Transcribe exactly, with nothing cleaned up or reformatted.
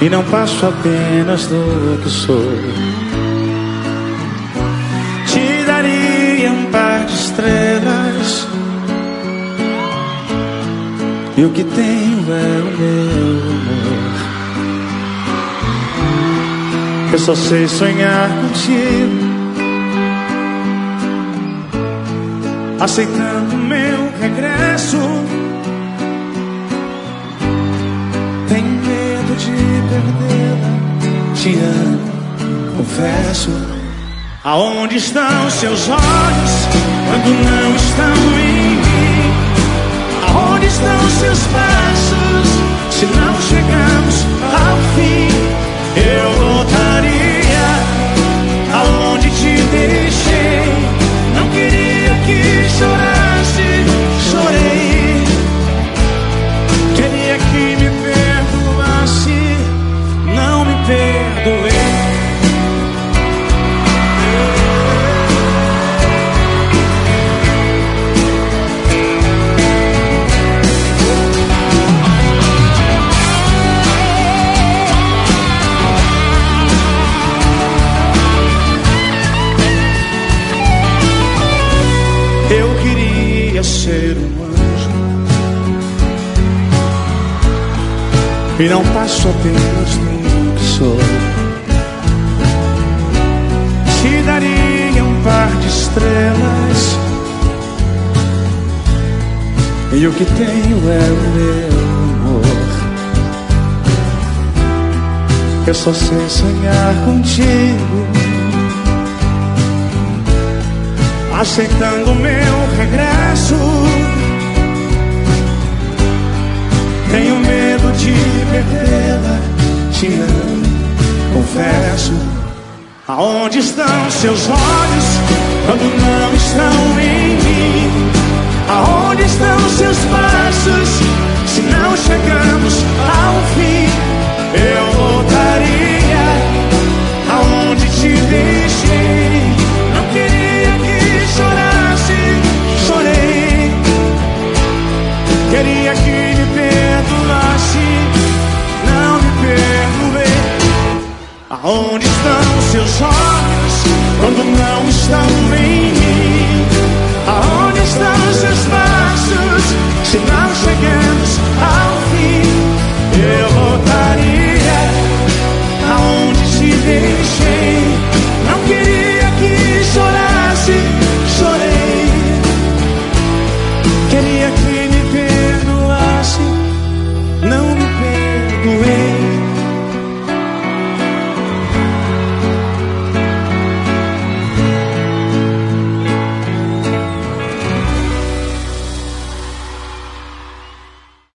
e não passo apenas do que sou. Te daria um par de estrelas, e o que tenho é o meu amor. Eu só sei sonhar contigo, aceitando meu regresso. Tenho medo de perdê-la, te amo, confesso. Aonde estão seus olhos quando não estão em mim? Aonde estão seus passos se não chegamos ao fim? Eu voltaria aonde te deixei. Não queria que chorasse, chorei. Queria que me perdoasse, não me perdoei. Eu queria ser um anjo e não passo apenas do que sou. Te daria um par de estrelas, e o que tenho é o meu amor. Eu só sei sonhar contigo, aceitando meu regresso. Tenho medo de perdê-la, te amo, confesso. Aonde estão seus olhos quando não estão em mim? Aonde estão seus passos se não chegamos ao fim? Eu voltaria aonde te deixei. Não queria que chorasse, chorei. Queria que me perdoasse, não me perdoei. Aonde estão seus olhos quando não estão em